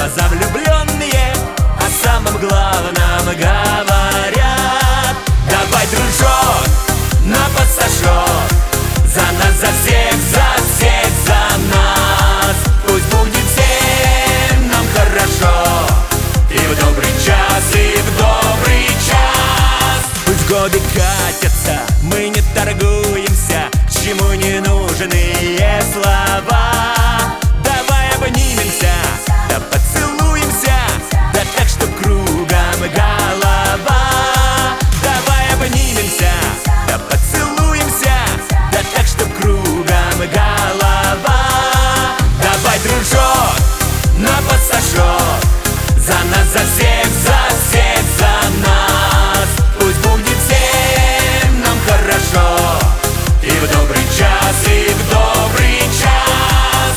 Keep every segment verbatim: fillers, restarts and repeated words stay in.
глаза влюбленные о самом главном говорят. Давай, дружок, на пассажок, за нас, за всех, за всех, за нас. Пусть будет всем нам хорошо, и в добрый час, и в добрый час. Пусть годы катятся, мы не торгуемся, к чему не нужны слова. Давай обнимемся, да поцелуемся, да так, что кругом голова. Давай обнимемся, да поцелуемся, да так, что кругом голова. Давай, дружок, на пассажок, за нас, за всех, за всех, за нас. Пусть будет всем нам хорошо, и в добрый час, и в добрый час.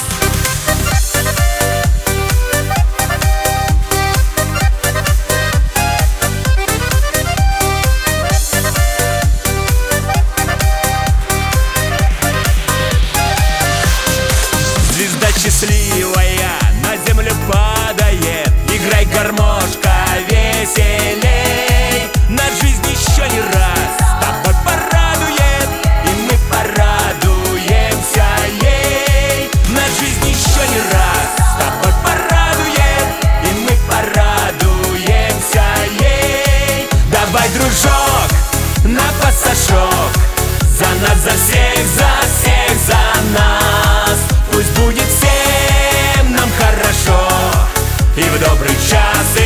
Звезда счастливая на землю падает, играй, гармошка, веселей. Нас жизнь еще не раз с тобой порадует, и мы порадуемся ей. Нас жизнь еще не раз с тобой порадует, и мы порадуемся ей. Давай, дружок, на пассажок, за нас, за всех, за всех, за нас. Пусть будет всем нам хорошо, и в добрый час, и